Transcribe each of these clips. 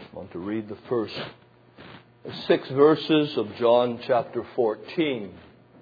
I want to read the first 6 verses of John chapter 14.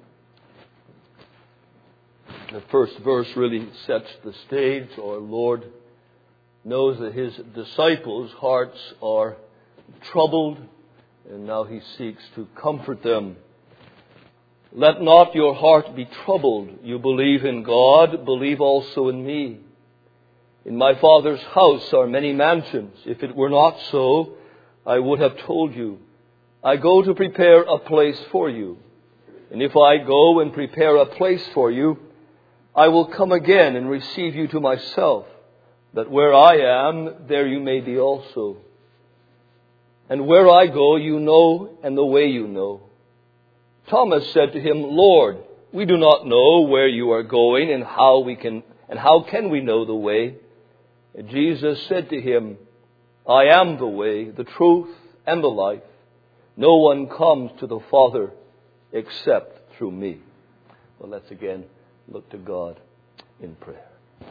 The first verse really sets the stage. Our Lord knows that His disciples' hearts are troubled, and now He seeks to comfort them. Let not your heart be troubled. You believe in God, believe also in me. In my Father's house are many mansions. If it were not so, I would have told you. I go to prepare a place for you. And if I go and prepare a place for you, I will come again and receive you to myself, that where I am, there you may be also. And where I go, you know, and the way you know. Thomas said to Him, Lord, we do not know where you are going, and how can we know the way? And Jesus said to him, I am the way, the truth, and the life. No one comes to the Father except through me. Well, let's again look to God in prayer.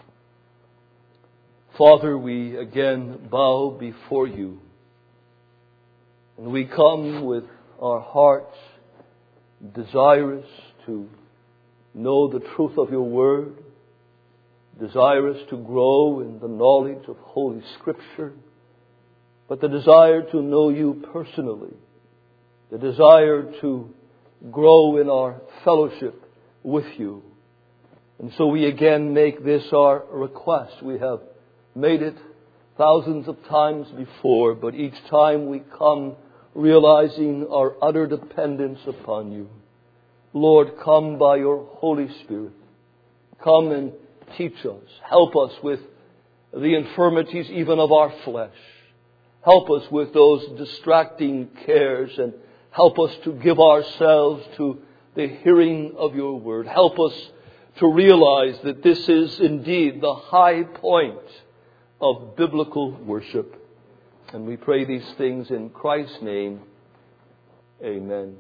Father, we again bow before you. And we come with our hearts desirous to know the truth of your word, desirous to grow in the knowledge of Holy Scripture, but the desire to know you personally, the desire to grow in our fellowship with you. And so we again make this our request. We have made it thousands of times before, but each time we come realizing our utter dependence upon you. Lord, come by your Holy Spirit. Come and teach us. Help us with the infirmities even of our flesh. Help us with those distracting cares, and help us to give ourselves to the hearing of your word. Help us to realize that this is indeed the high point of biblical worship. And we pray these things in Christ's name. Amen.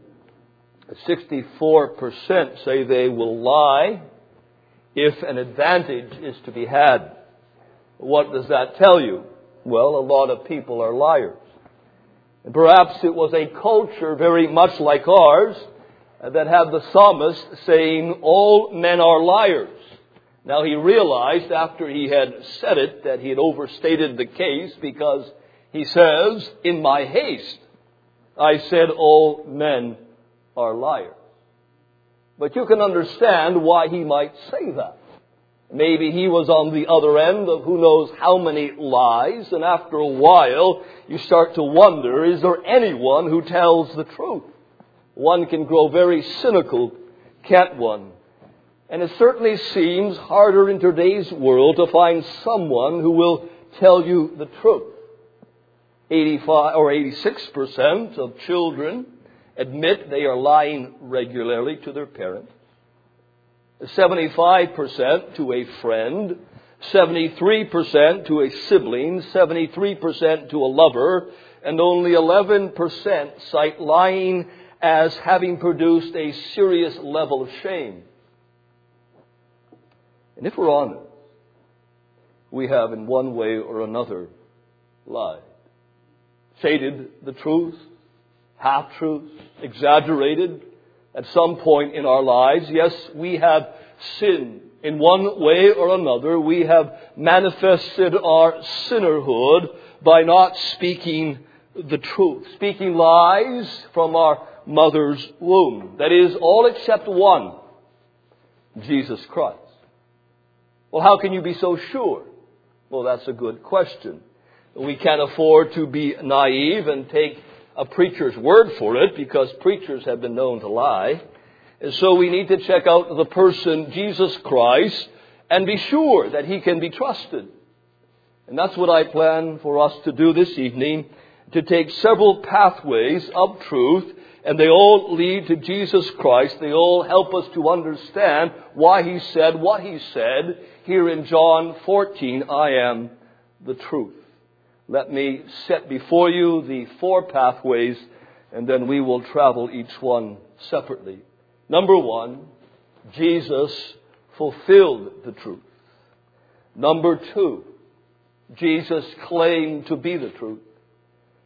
64% say they will lie if an advantage is to be had. What does that tell you? Well, a lot of people are liars. And perhaps it was a culture very much like ours that had the psalmist saying, all men are liars. Now he realized after he had said it that he had overstated the case, because he says, in my haste, I said all men are liars. But you can understand why he might say that. Maybe he was on the other end of who knows how many lies, and after a while you start to wonder, is there anyone who tells the truth? One can grow very cynical, can't one? And it certainly seems harder in today's world to find someone who will tell you the truth. 85 or 86% of children admit they are lying regularly to their parents. 75% to a friend, 73% to a sibling, 73% to a lover, and only 11% cite lying as having produced a serious level of shame. And if we're honest, we have in one way or another lied, shaded the truth, half-truths, exaggerated at some point in our lives. Yes, we have sinned in one way or another. We have manifested our sinnerhood by not speaking the truth, speaking lies from our mother's womb. That is, all except one, Jesus Christ. Well, how can you be so sure? Well, that's a good question. We can't afford to be naive and take a preacher's word for it, because preachers have been known to lie. And so we need to check out the person, Jesus Christ, and be sure that He can be trusted. And that's what I plan for us to do this evening, to take several pathways of truth, and they all lead to Jesus Christ. They all help us to understand why He said what He said here in John 14, I am the truth. Let me set before you the 4 pathways, and then we will travel each one separately. Number 1, Jesus fulfilled the truth. Number 2, Jesus claimed to be the truth.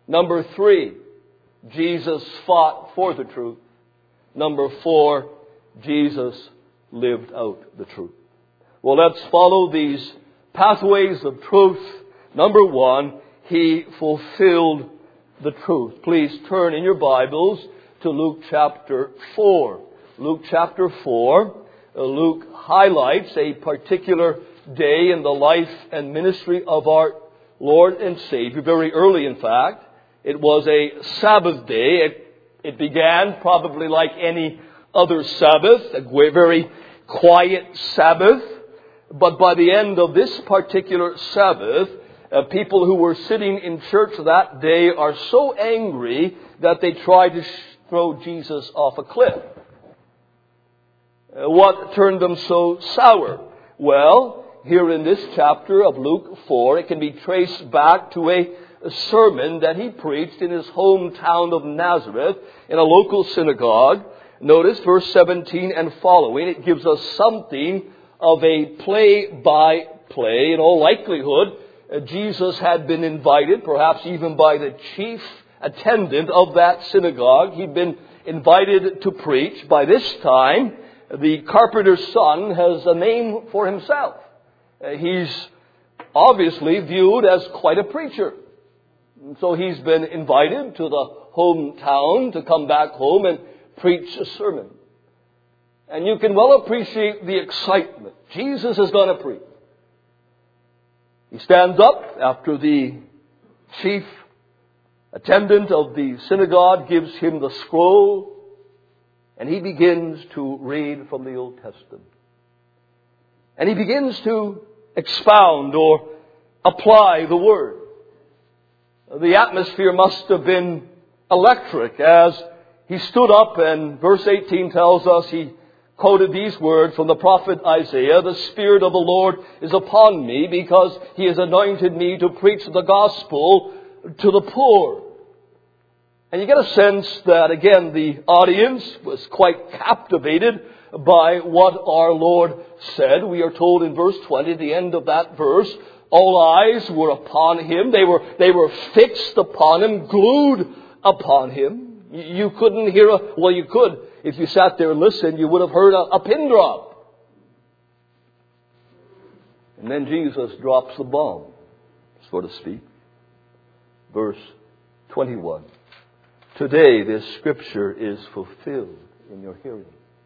Number 3, Jesus fought for the truth. Number 4, Jesus lived out the truth. Well, let's follow these pathways of truth. Number 1, He fulfilled the truth. Please turn in your Bibles to Luke chapter 4. Luke chapter 4. Luke highlights a particular day in the life and ministry of our Lord and Savior, very early in fact. It was a Sabbath day. It began probably like any other Sabbath, a very quiet Sabbath. But by the end of this particular Sabbath, people who were sitting in church that day are so angry that they try to throw Jesus off a cliff. What turned them so sour? Well, here in this chapter of Luke 4, it can be traced back to a sermon that he preached in his hometown of Nazareth in a local synagogue. Notice verse 17 and following. It gives us something of a play-by-play. In all likelihood, Jesus had been invited, perhaps even by the chief attendant of that synagogue. He'd been invited to preach. By this time, the carpenter's son has a name for himself. He's obviously viewed as quite a preacher. So he's been invited to the hometown to come back home and preach a sermon. And you can well appreciate the excitement. Jesus is going to preach. He stands up after the chief attendant of the synagogue gives him the scroll, and he begins to read from the Old Testament. And he begins to expound or apply the Word. The atmosphere must have been electric as he stood up, and verse 18 tells us he quoted these words from the prophet Isaiah, "The Spirit of the Lord is upon me because He has anointed me to preach the gospel to the poor." And you get a sense that, again, the audience was quite captivated by what our Lord said. We are told in verse 20, the end of that verse, all eyes were upon Him. They were fixed upon Him, glued upon Him. You couldn't hear well, you could. If you sat there and listened, you would have heard a pin drop. And then Jesus drops the bomb, so to speak. Verse 21. Today this scripture is fulfilled in your hearing.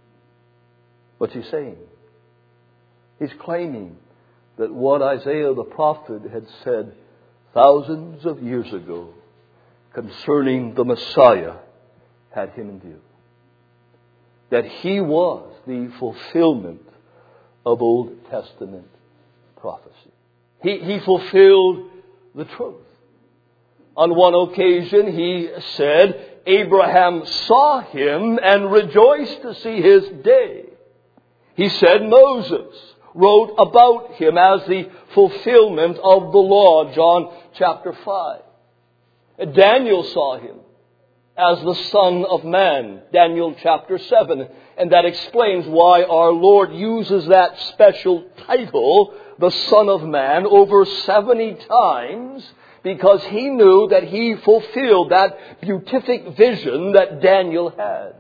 What's he saying? He's claiming that what Isaiah the prophet had said thousands of years ago concerning the Messiah had him in view. That he was the fulfillment of Old Testament prophecy. He fulfilled the truth. On one occasion he said, Abraham saw him and rejoiced to see his day. He said Moses wrote about him as the fulfillment of the law, John chapter 5. Daniel saw him as the Son of Man, Daniel chapter 7. And that explains why our Lord uses that special title, the Son of Man, over 70 times, because He knew that He fulfilled that beatific vision that Daniel had.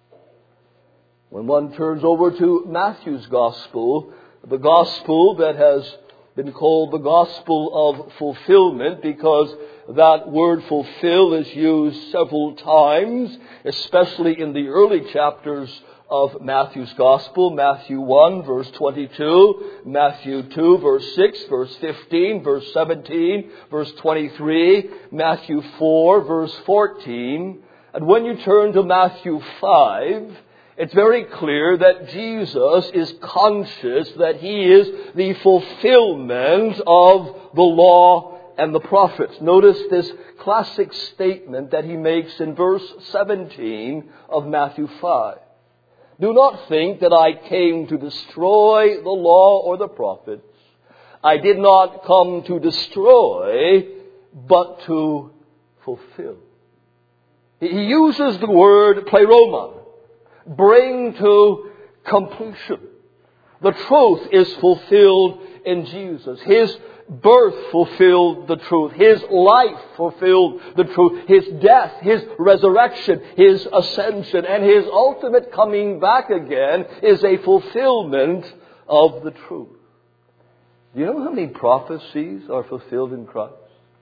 When one turns over to Matthew's Gospel, the Gospel that has been called the Gospel of Fulfillment, because that word fulfill is used several times, especially in the early chapters of Matthew's Gospel. Matthew 1, verse 22, Matthew 2, verse 6, verse 15, verse 17, verse 23, Matthew 4, verse 14. And when you turn to Matthew 5, it's very clear that Jesus is conscious that He is the fulfillment of the law and the prophets. Notice this classic statement that He makes in verse 17 of Matthew 5. Do not think that I came to destroy the law or the prophets. I did not come to destroy, but to fulfill. He uses the word pleroma, bring to completion. The truth is fulfilled in Jesus. His birth fulfilled the truth. His life fulfilled the truth. His death, His resurrection, His ascension, and His ultimate coming back again is a fulfillment of the truth. Do you know how many prophecies are fulfilled in Christ?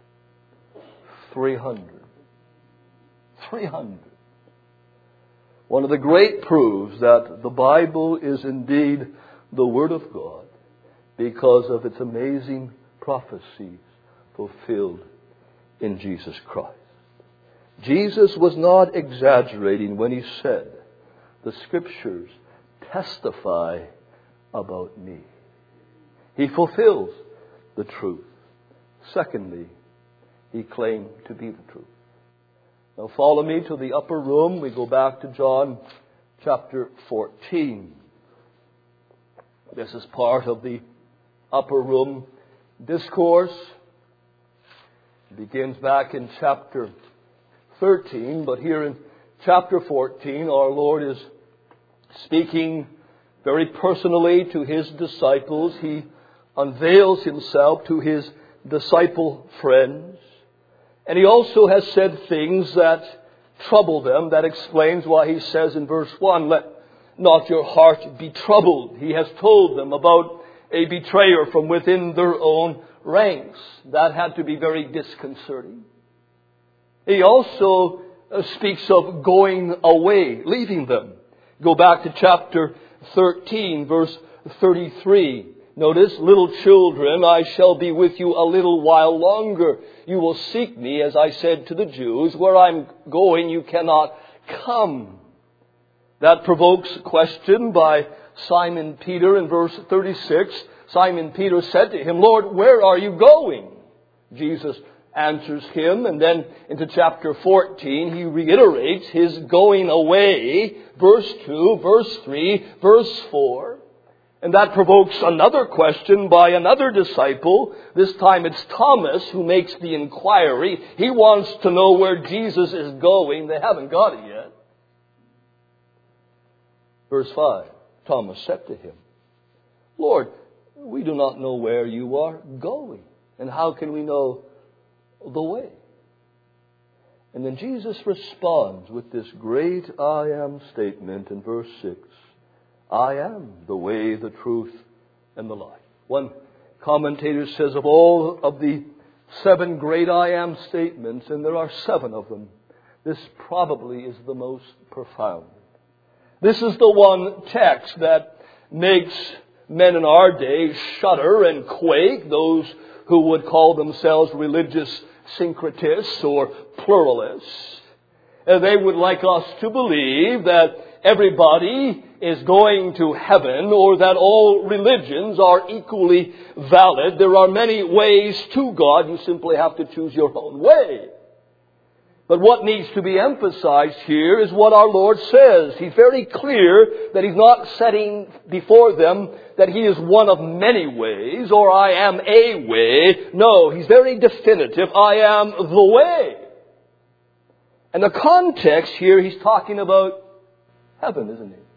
300. 300. One of the great proofs that the Bible is indeed the Word of God because of its amazing prophecies fulfilled in Jesus Christ. Jesus was not exaggerating when He said, "The Scriptures testify about me." He fulfills the truth. Secondly, He claimed to be the truth. Now follow me to the upper room. We go back to John chapter 14. This is part of the upper room discourse. It begins back in chapter 13, but here in chapter 14, our Lord is speaking very personally to His disciples. He unveils Himself to His disciple friends. And He also has said things that trouble them. That explains why He says in verse 1, "Let not your heart be troubled." He has told them about a betrayer from within their own ranks. That had to be very disconcerting. He also speaks of going away, leaving them. Go back to chapter 13, verse 33. Notice, "Little children, I shall be with you a little while longer. You will seek me, as I said to the Jews. Where I'm going, you cannot come." That provokes a question by Simon Peter in verse 36. Simon Peter said to Him, "Lord, where are you going?" Jesus answers him, and then into chapter 14, He reiterates His going away. Verse 2, verse 3, verse 4. And that provokes another question by another disciple. This time it's Thomas who makes the inquiry. He wants to know where Jesus is going. They haven't got it yet. Verse 5, Thomas said to Him, "Lord, we do not know where you are going. And how can we know the way?" And then Jesus responds with this great "I am" statement in verse 6. "I am the way, the truth, and the life." One commentator says of all of the 7 great "I am" statements, and there are 7 of them, this probably is the most profound. This is the one text that makes men in our day shudder and quake, those who would call themselves religious syncretists or pluralists. They would like us to believe that everybody is going to heaven, or that all religions are equally valid. There are many ways to God. You simply have to choose your own way. But what needs to be emphasized here is what our Lord says. He's very clear that He's not setting before them that He is one of many ways, or "I am a way." No, He's very definitive. "I am the way." And the context here, He's talking about heaven, isn't He?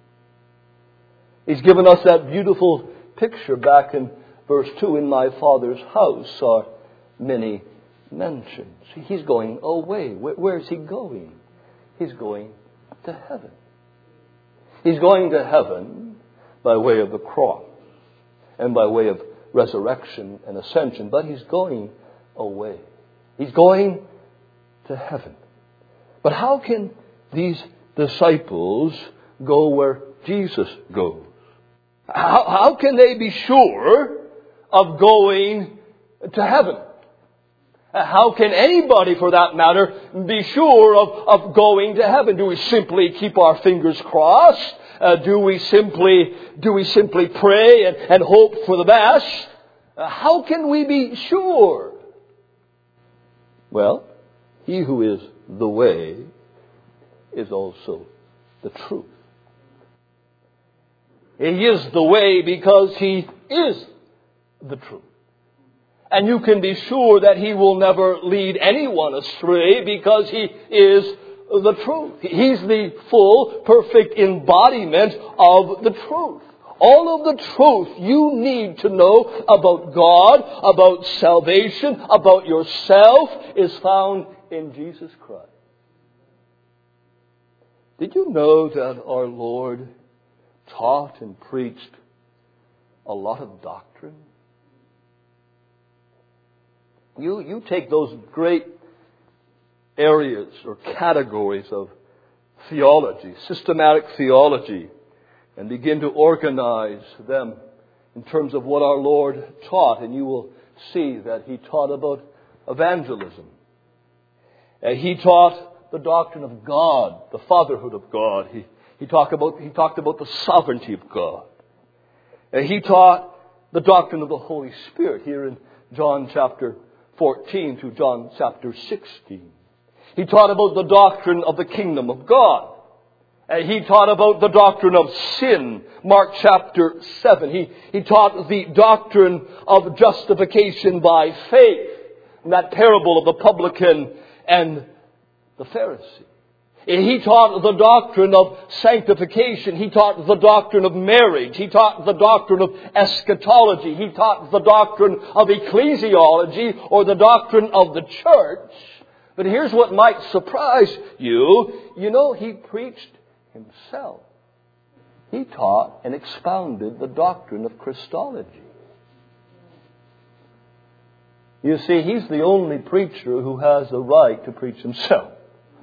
He's given us that beautiful picture back in verse 2. "In my Father's house are many mansions." He's going away. Where is He going? He's going to heaven. He's going to heaven by way of the cross and by way of resurrection and ascension. But He's going away. He's going to heaven. But how can these disciples go where Jesus goes? How can they be sure of going to heaven? How can anybody, for that matter, be sure of going to heaven? Do we simply keep our fingers crossed? Do we simply pray and hope for the best? How can we be sure? Well, He who is the way is also the truth. He is the way because He is the truth. And you can be sure that He will never lead anyone astray because He is the truth. He's the full, perfect embodiment of the truth. All of the truth you need to know about God, about salvation, about yourself is found in Jesus Christ. Did you know that our Lord taught and preached a lot of doctrine? You take those great areas or categories of theology, systematic theology, and begin to organize them in terms of what our Lord taught, and you will see that He taught about evangelism. He taught the doctrine of God, the fatherhood of God. He talked about the sovereignty of God. He taught the doctrine of the Holy Spirit here in John chapter 14 to John chapter 16. He taught about the doctrine of the kingdom of God. He taught about the doctrine of sin, Mark chapter 7. He taught the doctrine of justification by faith, in that parable of the publican and the Pharisee. He taught the doctrine of sanctification. He taught the doctrine of marriage. He taught the doctrine of eschatology. He taught the doctrine of ecclesiology, or the doctrine of the church. But here's what might surprise you. You know, He preached Himself. He taught and expounded the doctrine of Christology. You see, He's the only preacher who has the right to preach Himself.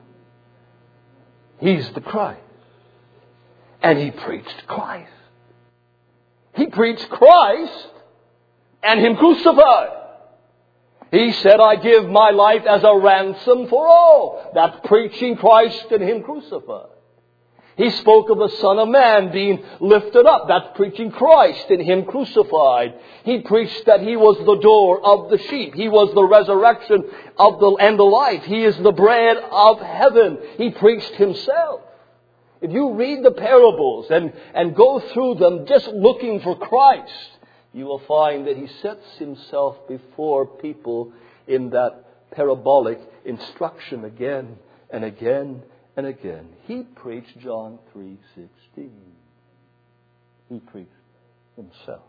He's the Christ. And He preached Christ. He preached Christ and Him crucified. He said, I give my life as a ransom for all. That's preaching Christ and Him crucified. He spoke of the Son of Man being lifted up. That's preaching Christ and Him crucified. He preached that He was the door of the sheep. He was the resurrection and the life. He is the bread of heaven. He preached Himself. If you read the parables and go through them just looking for Christ, you will find that He sets Himself before people in that parabolic instruction again and again and again. He preached John 3:16. He preached Himself.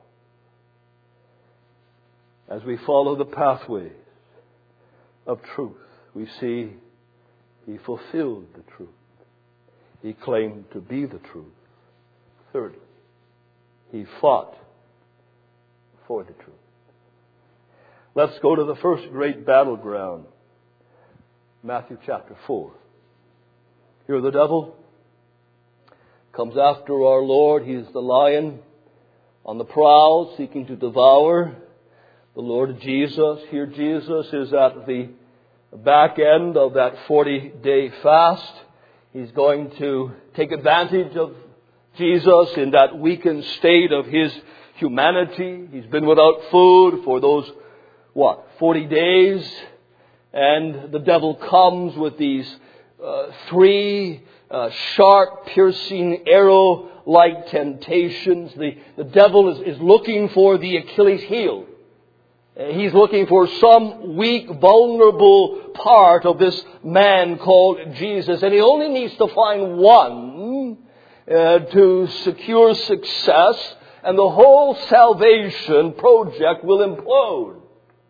As we follow the pathways of truth, we see He fulfilled the truth. He claimed to be the truth. Thirdly, He fought for the truth. Let's go to the first great battleground, Matthew chapter 4. Here the devil comes after our Lord. He is the lion on the prowl, seeking to devour the Lord Jesus. Here Jesus is at the back end of that 40-day fast. He's going to take advantage of Jesus in that weakened state of His humanity. He's been without food for those, 40 days. And the devil comes with these three sharp, piercing, arrow-like temptations. The devil is looking for the Achilles heel. He's looking for some weak, vulnerable part of this man called Jesus. And he only needs to find one to secure success, and the whole salvation project will implode.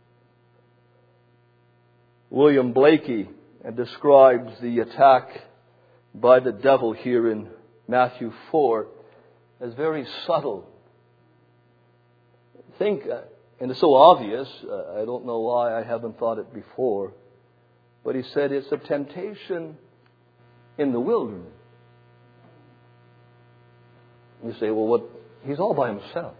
William Blakey describes the attack by the devil here in Matthew 4 as very subtle. And it's so obvious, I don't know why I haven't thought it before, but he said it's a temptation in the wilderness. You say, well, he's all by himself.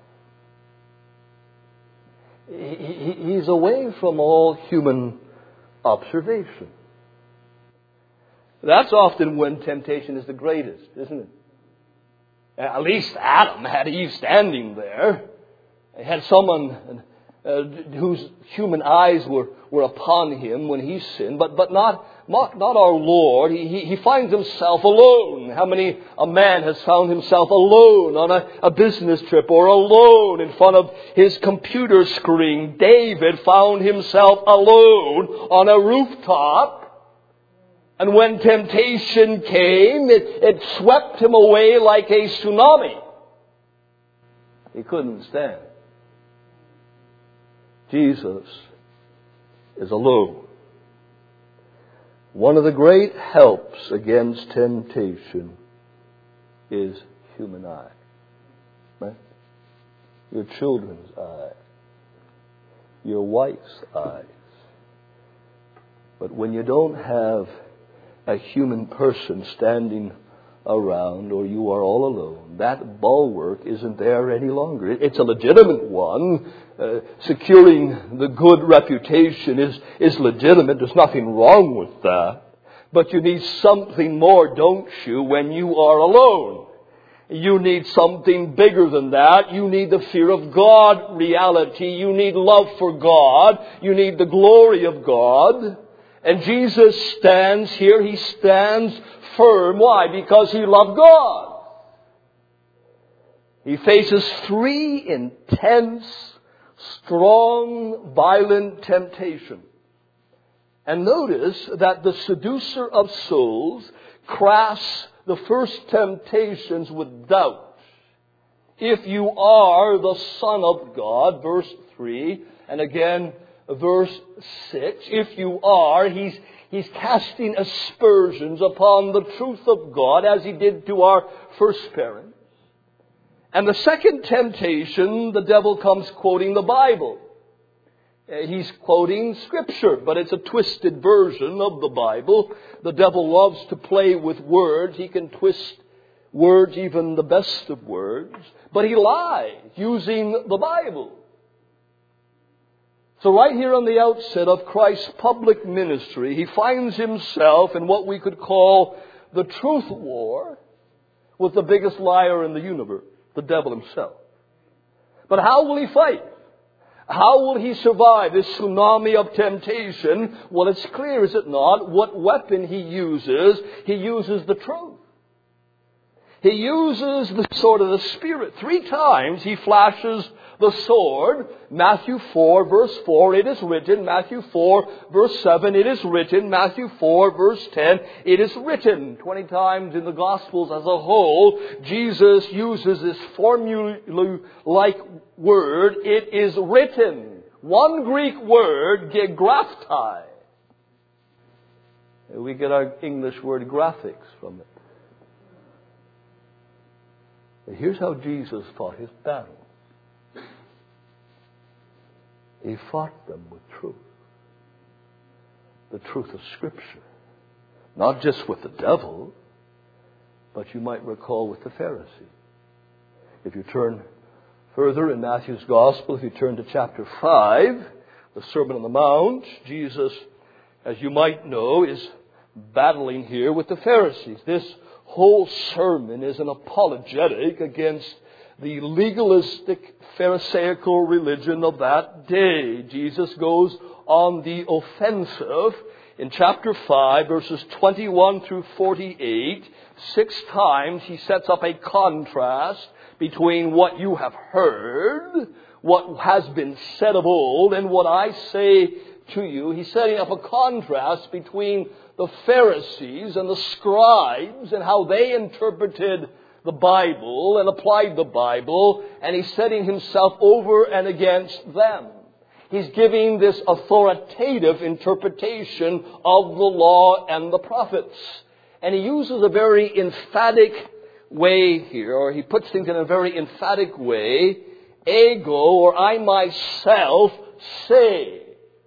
He's away from all human observation. That's often when temptation is the greatest, isn't it? At least Adam had Eve standing there. He had someone whose human eyes were upon him when he sinned, but not our Lord. He finds himself alone. How many a man has found himself alone on a business trip, or alone in front of his computer screen? David found himself alone on a rooftop. And when temptation came, it swept him away like a tsunami. He couldn't stand. Jesus is alone. One of the great helps against temptation is human eye. Right? Your children's eye. Your wife's eyes. But when you don't have a human person standing around, or you are all alone, that bulwark isn't there any longer. It's a legitimate one. Securing the good reputation is legitimate. There's nothing wrong with that. But you need something more, don't you, when you are alone? You need something bigger than that. You need the fear of God reality. You need love for God. You need the glory of God. And Jesus stands here. He stands firm. Why? Because He loved God. He faces 3 intense, strong, violent temptations. And notice that the seducer of souls crafts the first temptations with doubt. If you are the Son of God, verse 3, and again, verse 6, if you are, he's casting aspersions upon the truth of God as He did to our first parents. And the second temptation, the devil comes quoting the Bible. He's quoting Scripture, but it's a twisted version of the Bible. The devil loves to play with words. He can twist words, even the best of words. But he lies using the Bible. So right here on the outset of Christ's public ministry, He finds Himself in what we could call the truth war with the biggest liar in the universe, the devil himself. But how will He fight? How will He survive this tsunami of temptation? Well, it's clear, is it not? What weapon He uses the truth. He uses the sword of the Spirit. 3 times He flashes the sword. Matthew 4, verse 4, it is written. Matthew 4, verse 7, it is written. Matthew 4, verse 10, it is written. 20 times in the Gospels as a whole, Jesus uses this formula-like word, it is written. One Greek word, gegraptai. We get our English word graphics from it. Here's how Jesus fought His battle. He fought them with truth. The truth of Scripture. Not just with the devil, but you might recall with the Pharisee. If you turn further in Matthew's Gospel, if you turn to chapter 5, the Sermon on the Mount, Jesus, as you might know, is battling here with the Pharisees. This whole sermon is an apologetic against the legalistic Pharisaical religion of that day. Jesus goes on the offensive in chapter 5, verses 21 through 48. 6 times He sets up a contrast between what you have heard, what has been said of old, and what I say to you. He's setting up a contrast between the Pharisees and the scribes and how they interpreted the Bible and applied the Bible, and He's setting Himself over and against them. He's giving this authoritative interpretation of the law and the prophets. And He uses a very emphatic way here, or He puts things in a very emphatic way. Ego, or I myself, say.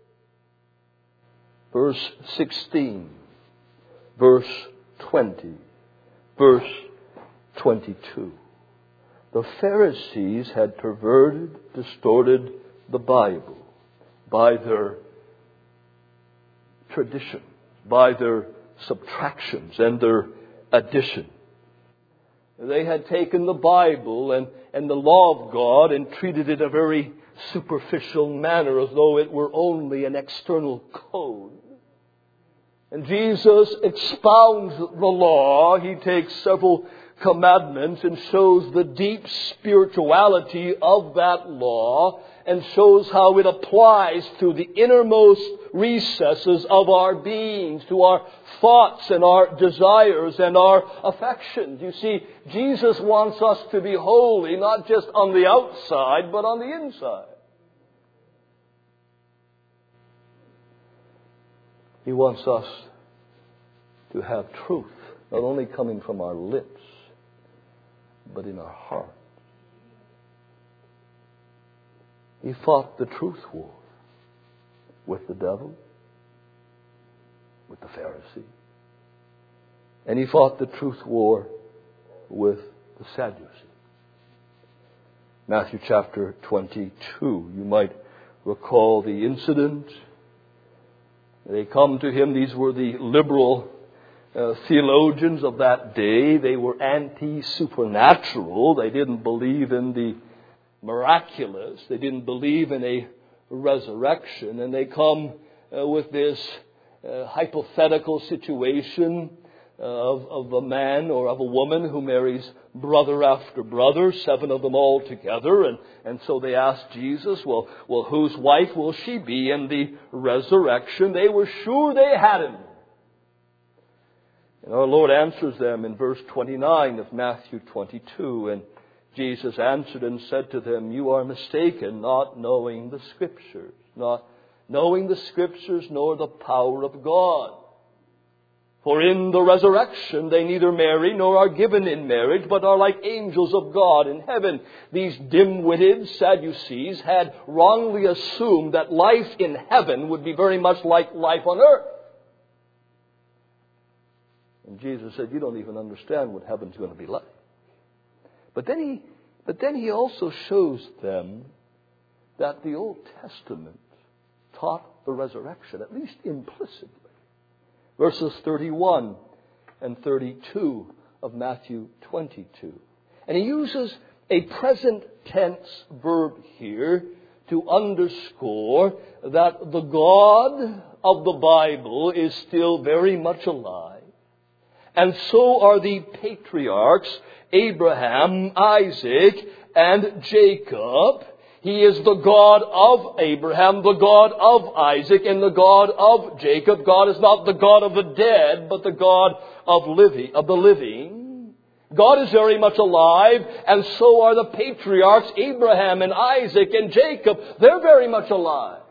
Verse 16. Verse 20. Verse 22. The Pharisees had perverted, distorted the Bible by their tradition, by their subtractions and their addition. They had taken the Bible and the law of God and treated it in a very superficial manner as though it were only an external code. And Jesus expounds the law. He takes several commandments and shows the deep spirituality of that law and shows how it applies to the innermost recesses of our beings, to our thoughts and our desires and our affections. You see, Jesus wants us to be holy, not just on the outside, but on the inside. He wants us to have truth, not only coming from our lips, but in our heart. He fought the truth war with the devil, with the Pharisee. And he fought the truth war with the Sadducee. Matthew chapter 22, you might recall the incident. They come to him. These were the liberal theologians of that day. They were anti-supernatural. They didn't believe in the miraculous. They didn't believe in a resurrection. And they come with this hypothetical situation of a man or of a woman who marries brother after brother, 7 of them all together. And so they asked Jesus, well, whose wife will she be in the resurrection? They were sure they had him. And our Lord answers them in verse 29 of Matthew 22. And Jesus answered and said to them, you are mistaken, not knowing the Scriptures, not knowing the Scriptures nor the power of God. For in the resurrection they neither marry nor are given in marriage, but are like angels of God in heaven. These dim-witted Sadducees had wrongly assumed that life in heaven would be very much like life on earth. And Jesus said, you don't even understand what heaven's going to be like. But then he also shows them that the Old Testament taught the resurrection, at least implicitly. Verses 31 and 32 of Matthew 22. And he uses a present tense verb here to underscore that the God of the Bible is still very much alive. And so are the patriarchs, Abraham, Isaac, and Jacob. He is the God of Abraham, the God of Isaac, and the God of Jacob. God is not the God of the dead, but the God of the living. God is very much alive, and so are the patriarchs, Abraham and Isaac and Jacob. They're very much alive.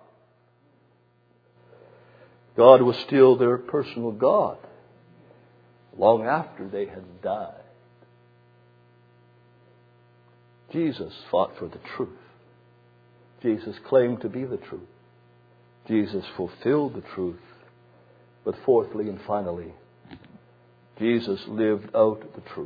God was still their personal God long after they had died. Jesus fought for the truth. Jesus claimed to be the truth. Jesus fulfilled the truth. But fourthly and finally, Jesus lived out the truth.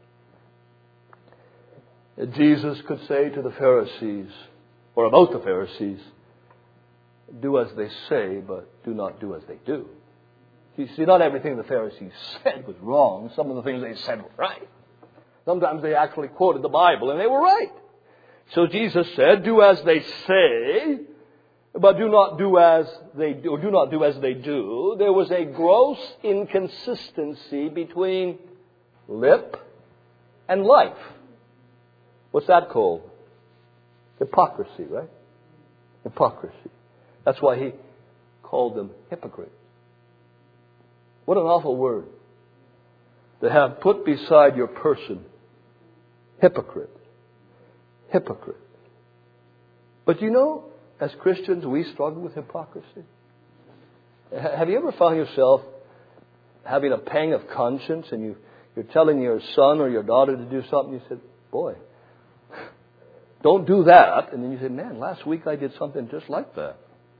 Jesus could say to the Pharisees, or about the Pharisees, do as they say, but do not do as they do. You see, not everything the Pharisees said was wrong. Some of the things they said were right. Sometimes they actually quoted the Bible, and they were right. So Jesus said, do as they say, but do not do as they do, or do not do as they do. There was a gross inconsistency between lip and life. What's that called? Hypocrisy, right? Hypocrisy. That's why he called them hypocrites. What an awful word. To have put beside your person, hypocrite. Hypocrite. But you know, as Christians, we struggle with hypocrisy. Have you ever found yourself having a pang of conscience and you're telling your son or your daughter to do something? You said, boy, don't do that. And then you said, man, last week I did something just like that.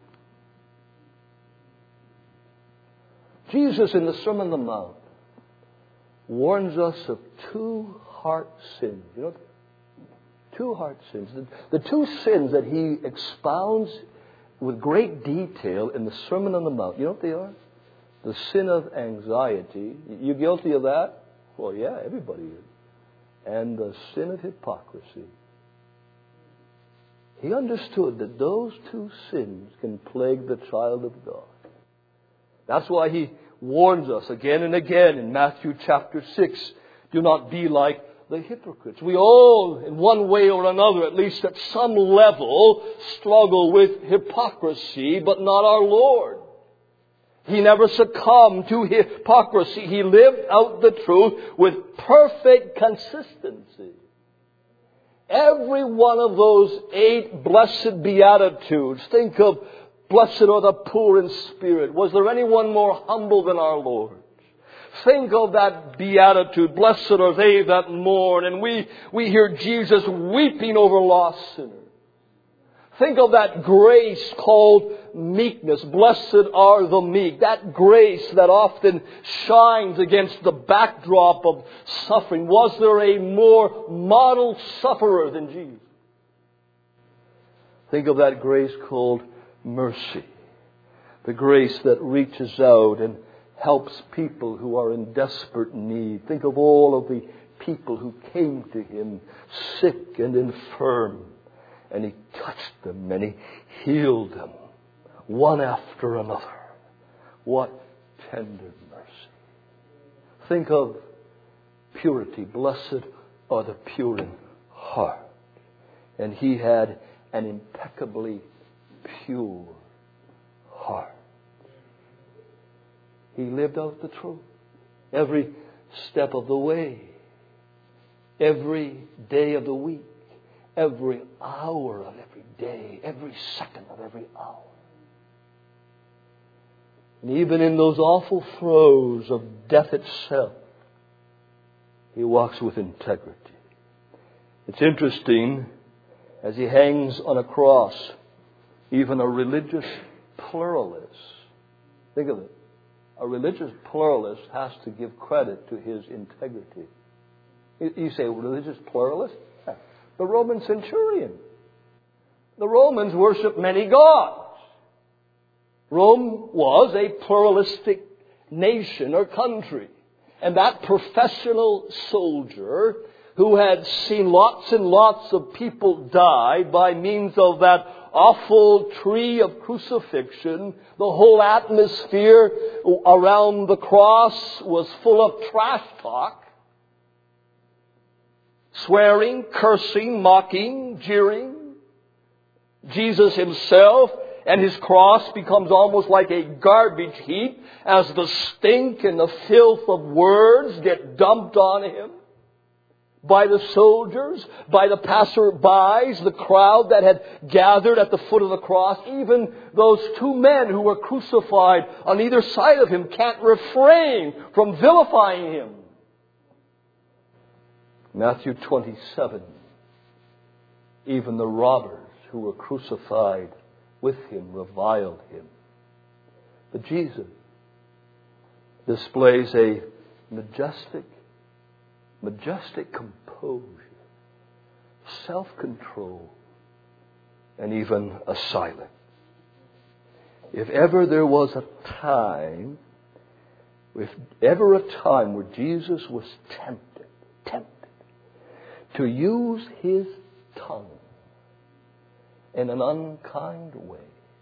Jesus in the Sermon on the Mount warns us of 2 heart sins. You know, 2 heart sins. The 2 sins that he expounds with great detail in the Sermon on the Mount. You know what they are? The sin of anxiety. You guilty of that? Well, yeah, everybody is. And the sin of hypocrisy. He understood that those 2 sins can plague the child of God. That's why he warns us again and again in Matthew chapter 6. Do not be like the hypocrites. We all, in one way or another, at least at some level, struggle with hypocrisy, but not our Lord. He never succumbed to hypocrisy. He lived out the truth with perfect consistency. Every one of those 8 blessed beatitudes, think of blessed are the poor in spirit. Was there anyone more humble than our Lord? Think of that beatitude, blessed are they that mourn. And we hear Jesus weeping over lost sinners. Think of that grace called meekness. Blessed are the meek. That grace that often shines against the backdrop of suffering. Was there a more model sufferer than Jesus? Think of that grace called mercy. The grace that reaches out and helps people who are in desperate need. Think of all of the people who came to Him sick and infirm. And He touched them and He healed them, one after another. What tender mercy. Think of purity. Blessed are the pure in heart. And He had an impeccably pure heart. He lived out the truth every step of the way, every day of the week, every hour of every day, every second of every hour. And even in those awful throes of death itself, He walks with integrity. It's interesting, as He hangs on a cross, even a religious pluralist, think of it, a religious pluralist has to give credit to his integrity. You say, religious pluralist? The Roman centurion. The Romans worshiped many gods. Rome was a pluralistic nation or country. And that professional soldier who had seen lots and lots of people die by means of that awful tree of crucifixion, the whole atmosphere around the cross was full of trash talk. Swearing, cursing, mocking, jeering. Jesus Himself and His cross becomes almost like a garbage heap as the stink and the filth of words get dumped on Him by the soldiers, by the passerbys, the crowd that had gathered at the foot of the cross. Even those 2 men who were crucified on either side of Him can't refrain from vilifying Him. Matthew 27. Even the robbers who were crucified with Him reviled Him. But Jesus displays a majestic composure, self-control, and even a silence. If ever there was a time, where Jesus was tempted to use His tongue in an unkind way,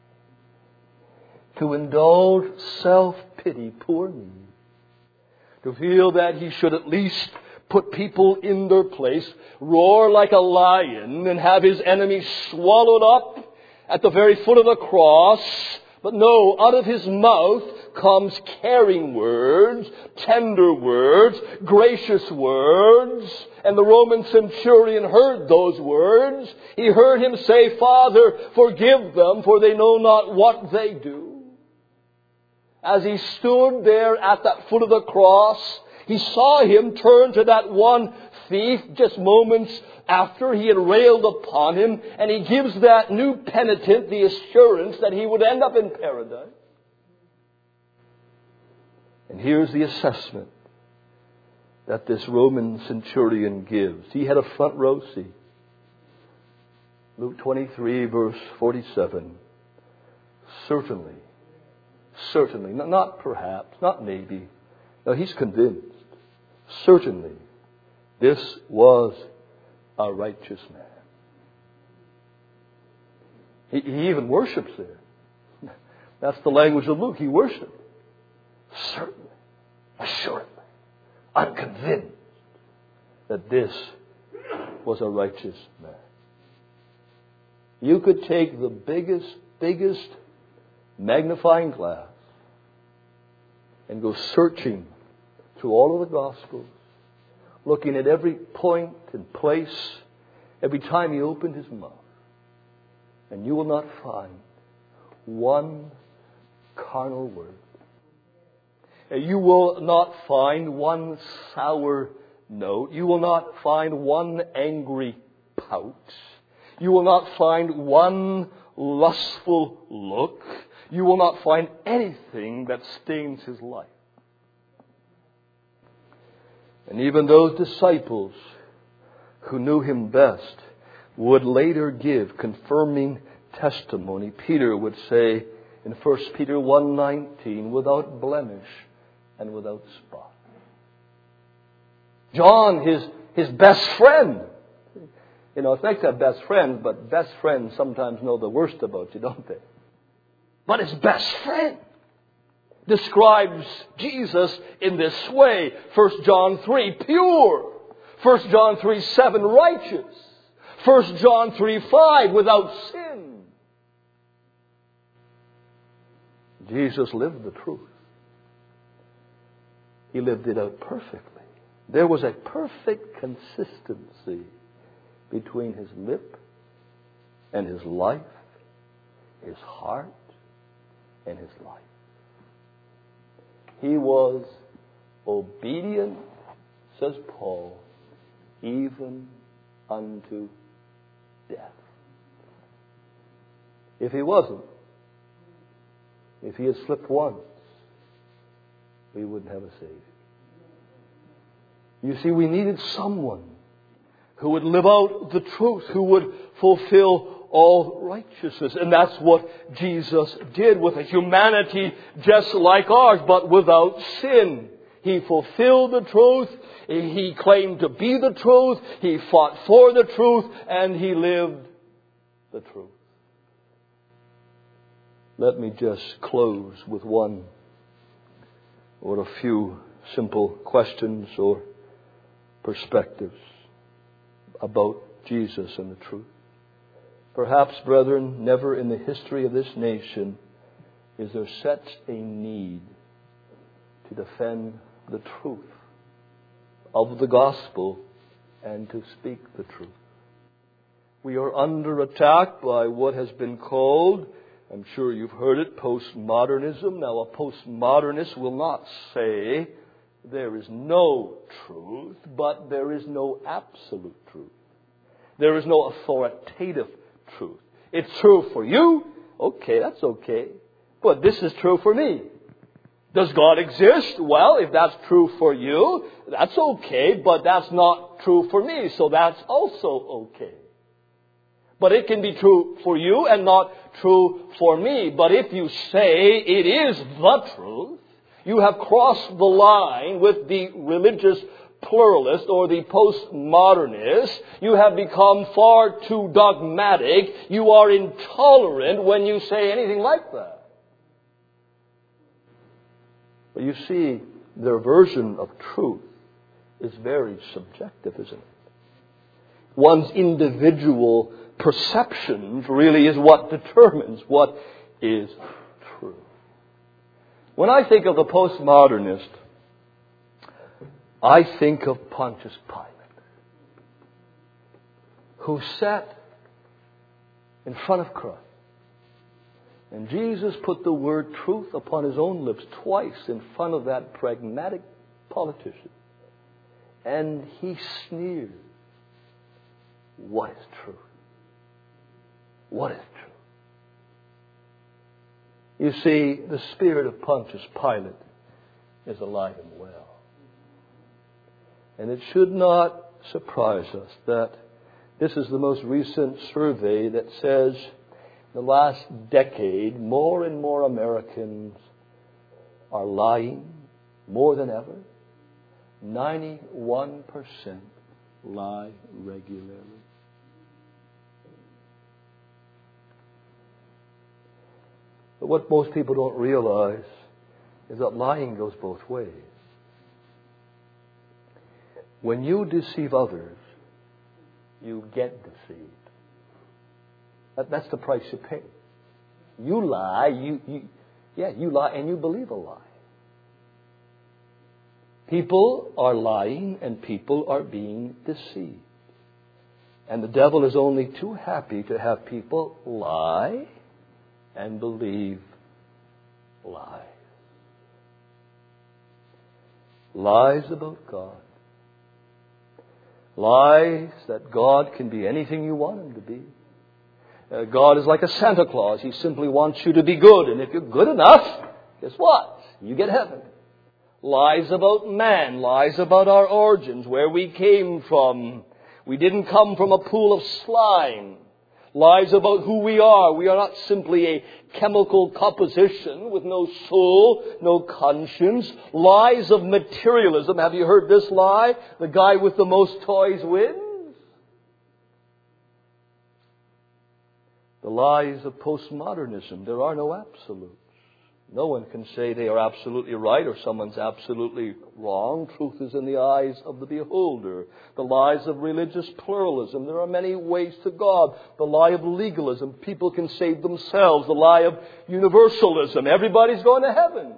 to indulge self-pity, poor me, to feel that He should at least put people in their place, roar like a lion, and have His enemies swallowed up at the very foot of the cross. But no, out of His mouth comes caring words, tender words, gracious words. And the Roman centurion heard those words. He heard Him say, Father, forgive them, for they know not what they do. As He stood there at that foot of the cross, He saw Him turn to that one thief just moments after He had railed upon him, and He gives that new penitent the assurance that he would end up in paradise. And here's the assessment that this Roman centurion gives. He had a front row seat. Luke 23, verse 47. Certainly, not perhaps, not maybe. No, he's convinced. Certainly, this was a righteous man. He even worships there. That's the language of Luke. He worshipped. Certainly, assuredly, I'm convinced that this was a righteous man. You could take the biggest magnifying glass and go searching through all of the Gospels, looking at every point and place, every time he opened his mouth, and you will not find one carnal word. You will not find one sour note. You will not find one angry pout. You will not find one lustful look. You will not find anything that stains his life. And even those disciples who knew him best would later give confirming testimony. Peter would say in 1 Peter 1:19, without blemish and without spot. John, his best friend. You know, it's nice to have best friends, but best friends sometimes know the worst about you, don't they? But his best friend describes Jesus in this way. 1 John 3, pure. 1 John 3:7, righteous. 1 John 3:5, without sin. Jesus lived the truth. He lived it out perfectly. There was a perfect consistency between his lip and his life, his heart and his life. He was obedient, says Paul, even unto death. If he wasn't, if he had slipped once, we wouldn't have a Savior. You see, we needed someone who would live out the truth, who would fulfill all righteousness. And that's what Jesus did with a humanity just like ours, but without sin. He fulfilled the truth. He claimed to be the truth. He fought for the truth. And he lived the truth. Let me just close with one or a few simple questions or perspectives about Jesus and the truth. Perhaps, brethren, never in the history of this nation is there such a need to defend the truth of the gospel and to speak the truth. We are under attack by what has been called, I'm sure you've heard it, postmodernism. Now, a postmodernist will not say there is no truth, but there is no absolute truth. There is no authoritative truth. It's true for you. Okay, that's okay. But this is true for me. Does God exist? Well, if that's true for you, that's okay, but that's not true for me, so that's also okay. But it can be true for you and not true for me. But if you say it is the truth, you have crossed the line with the religious pluralist or the postmodernist. You have become far too dogmatic. You are intolerant when you say anything like that. But you see, their version of truth is very subjective, isn't it? One's individual perceptions really is what determines what is true. When I think of the postmodernist, I think of Pontius Pilate, who sat in front of Christ. And Jesus put the word truth upon his own lips twice in front of that pragmatic politician. And he sneered. What is truth? What is true? You see, the spirit of Pontius Pilate is alive and well. And it should not surprise us that this is the most recent survey that says in the last decade, more and more Americans are lying more than ever. 91% lie regularly. But what most people don't realize is that lying goes both ways. When you deceive others, you get deceived. That's the price you pay. You lie, you lie and you believe a lie. People are lying and people are being deceived. And the devil is only too happy to have people lie and believe lies. Lies about God. Lies that God can be anything you want Him to be. God is like a Santa Claus. He simply wants you to be good. And if you're good enough, guess what? You get heaven. Lies about man. Lies about our origins, where we came from. We didn't come from a pool of slime. Lies about who we are. We are not simply a chemical composition with no soul, no conscience. Lies of materialism. Have you heard this lie? The guy with the most toys wins. The lies of postmodernism. There are no absolutes. No one can say they are absolutely right or someone's absolutely wrong. Truth is in the eyes of the beholder. The lies of religious pluralism. There are many ways to God. The lie of legalism. People can save themselves. The lie of universalism. Everybody's going to heaven.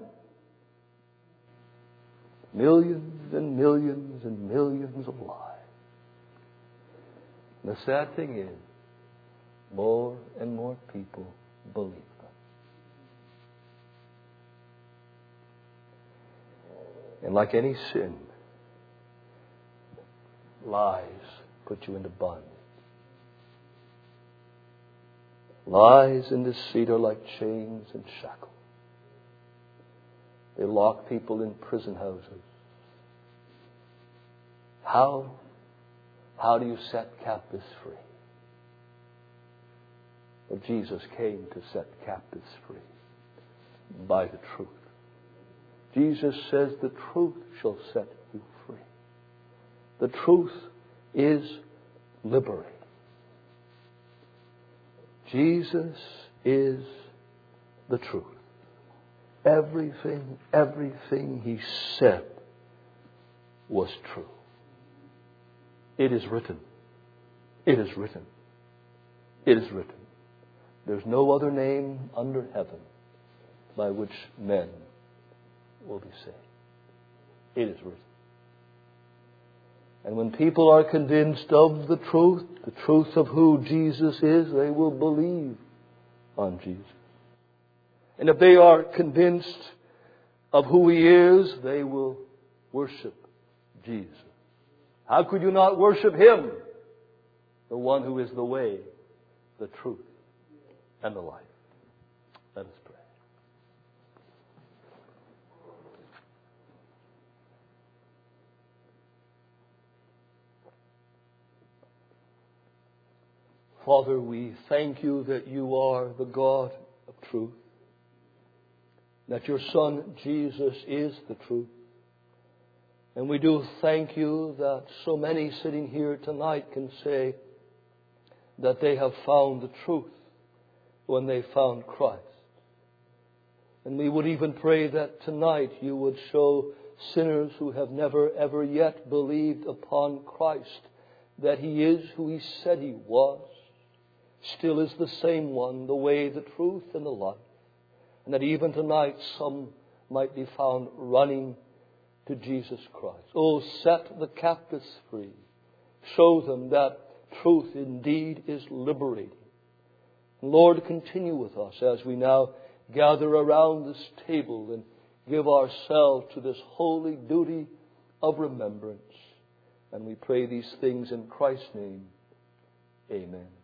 Millions and millions and millions of lies. And the sad thing is, more and more people believe them. And like any sin, lies put you into bondage. Lies and deceit are like chains and shackles. They lock people in prison houses. How do you set captives free? Well, Jesus came to set captives free by the truth. Jesus says the truth shall set you free. The truth is liberating. Jesus is the truth. Everything He said was true. It is written. It is written. It is written. There's no other name under heaven by which men will be saved. It is written. And when people are convinced of the truth of who Jesus is, they will believe on Jesus. And if they are convinced of who He is, they will worship Jesus. How could you not worship Him? The one who is the way, the truth, and the life. Let us pray. Father, we thank You that You are the God of truth, that Your Son Jesus is the truth. And we do thank You that so many sitting here tonight can say that they have found the truth when they found Christ. And we would even pray that tonight You would show sinners who have never ever yet believed upon Christ that He is who He said He was, still is the same one, the way, the truth, and the life. And that even tonight some might be found running to Jesus Christ. Oh, set the captives free. Show them that truth indeed is liberating. And Lord, continue with us as we now gather around this table and give ourselves to this holy duty of remembrance. And we pray these things in Christ's name. Amen.